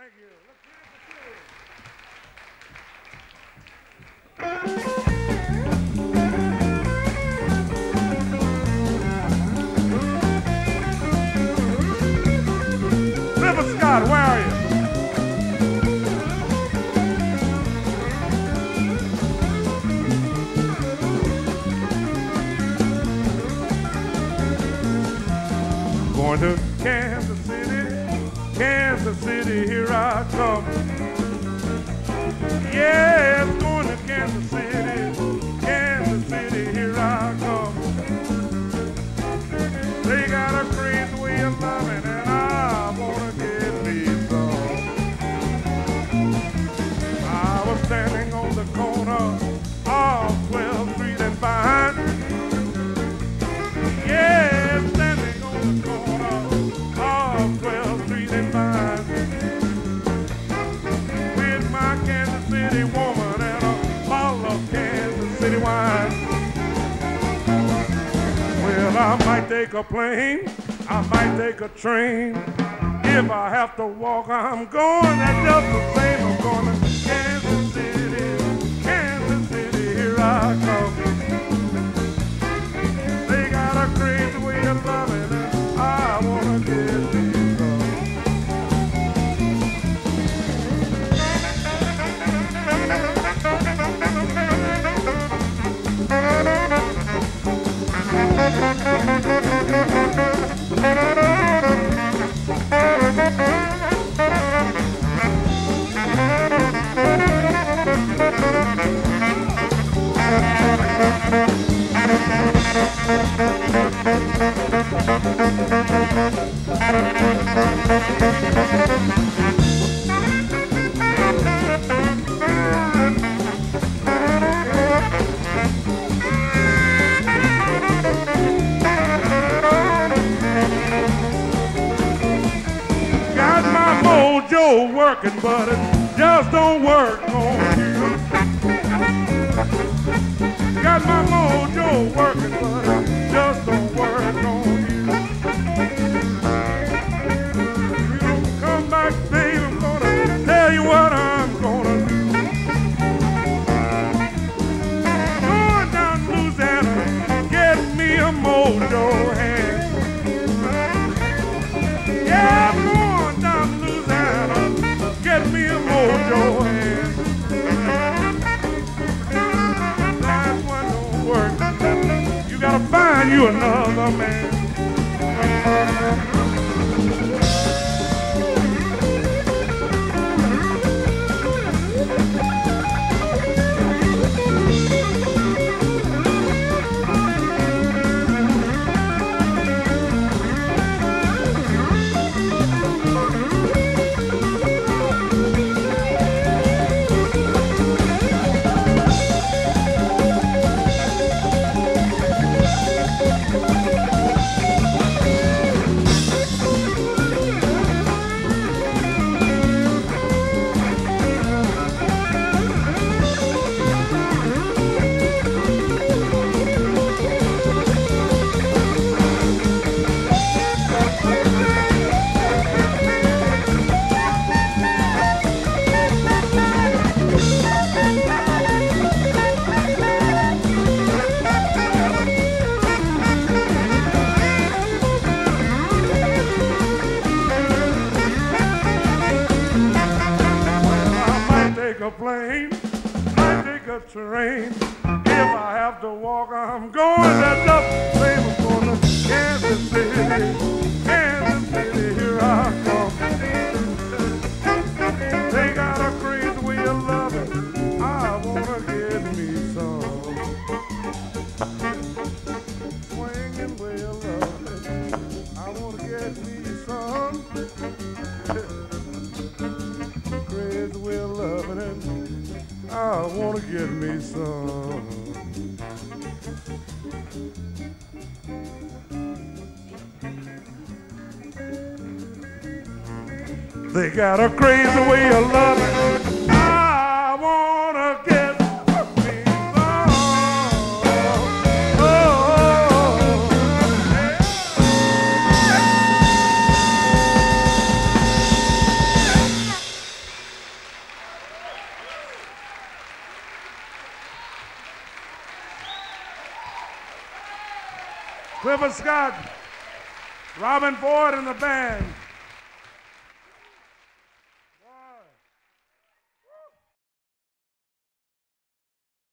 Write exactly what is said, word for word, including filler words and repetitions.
Thank you. River Scott, where are you? Going to Kansas City, Kansas City, here I come. Yeah, it's going to Kansas City, Kansas City, here I come. They got a crazy way of loving and I wanna get me some. I was standing on the corner of twelfth Street and Vine. Yeah, standing on the corner of twelfth Street and Vine. With my Kansas City woman and a bottle of Kansas City wine. Well, I might take a plane, I might take a train. If I have to walk, I'm going. That's just the same. I'm going to Kansas City, Kansas City, here I come. They got a crazy way of loving and I wanna get me some. Got my mojo working, but it just don't work on you. Got my mojo working, but it just don't work on you. You don't come back, babe, I'm gonna tell you what I'm gonna do. Going down to Louisiana, get me a mojo hand. Yeah, I'm going down to Louisiana, get me a mojo hand. That one don't work. You gotta find you another man. A plane, I take a train. If I have to walk, I'm going. That's up, same as going to Kansas City, Kansas City, here I come. They got a crazy way of loving, I wanna get me some. Swinging way of loving, I wanna get me some. Crazy way of loving it, I wanna get me some. They got a crazy way of loving, I wanna get me some. Oh, yeah. Clifford Scott, Robin Ford and the band.